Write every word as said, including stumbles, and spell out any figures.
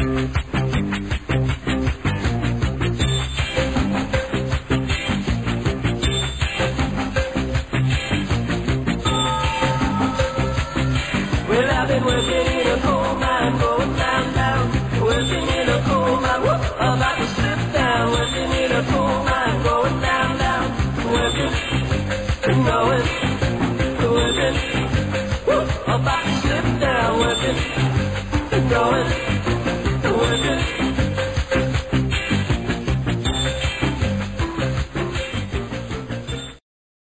Well, I've been working in a coal mine, going down, down. Working in a coal mine, whoop, about to slip down. Working in a coal mine, going down, down. Working and going, working, whoop, about to slip down. Working and going.